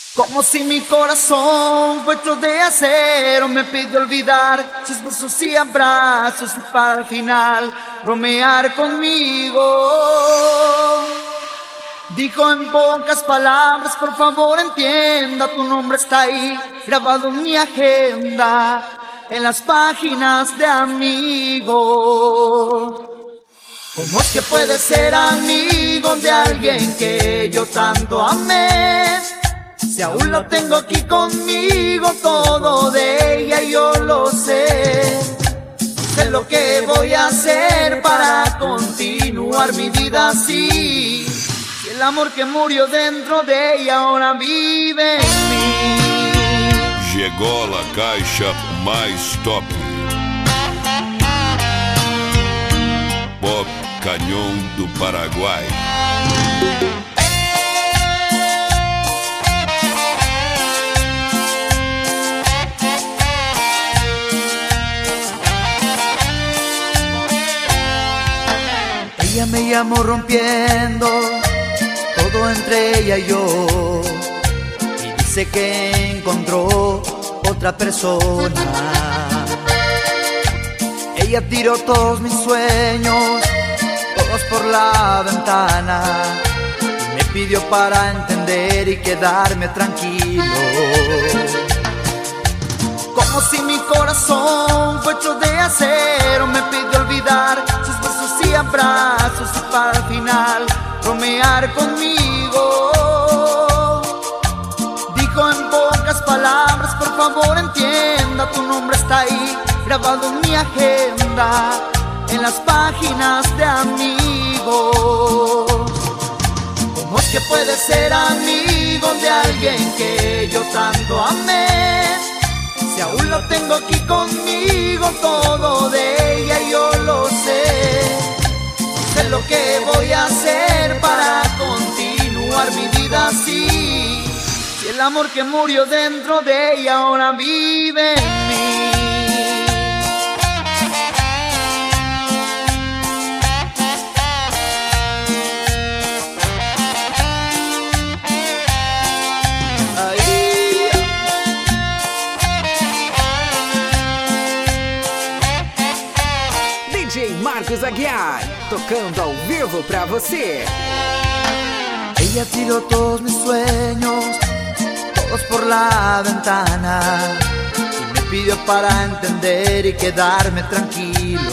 Como si mi corazón fue hecho de acero, me pidió olvidar sus besos y abrazos y para al final bromear conmigo. Dijo en pocas palabras, por favor entienda, tu nombre está ahí, grabado en mi agenda, en las páginas de amigo. ¿Cómo es que puedes ser amigo de alguien que yo tanto amé? Si aún lo tengo aquí conmigo, todo de ella yo lo sé. Sé lo que voy a hacer para continuar mi vida así. Si el amor que murió dentro de ella ahora vive en mí. Chegou a caixa mais top. Pop Canhão do Paraguai. Ella me llamó rompiendo todo entre ella y yo, y dice que encontró otra persona. Ella tiró todos mis sueños, todos por la ventana, y me pidió para entender y quedarme tranquilo. Como si mi corazón fue hecho de acero, me pidió olvidar sus besos y abrazos y para al final bromear conmigo. Dijo en pocas palabras, por favor entienda, tu nombre está ahí, grabado en mi agenda, en las páginas de amigos. ¿Cómo es que puedes ser amigo de alguien que yo tanto amé? Si aún lo tengo aquí conmigo, todo de ella yo lo sé. Sé lo que voy a hacer para continuar mi vida así. Si el amor que murió dentro de ella ahora vive en mí. DJ Marcos Aguiar, tocando ao vivo pra você. Ella tiró todos mis sueños, todos por la ventana, y me pidió para entender y quedarme tranquilo.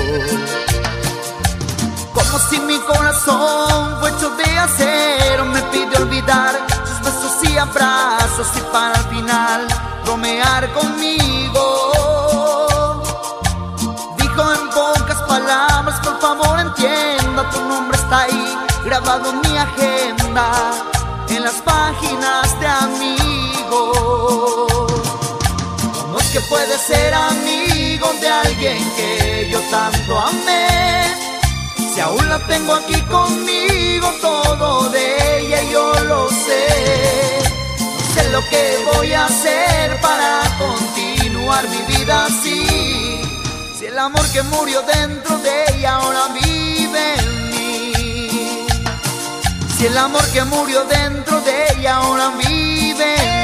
Como si mi corazón fue hecho de acero, me pidió olvidar sus besos y abrazos y para al final bromear conmigo. Dijo en pocas palabras, por favor entienda, tu nombre está ahí, grabado en mi agenda, en las páginas de amigos. ¿Cómo es que puedes ser amigo de alguien que yo tanto amé? Si aún la tengo aquí conmigo, todo de ella yo lo sé. Sé lo que voy a hacer para continuar mi vida así. Si el amor que murió dentro de ella ahora vive en mí. Si el amor que murió dentro de ella ahora vive en mí.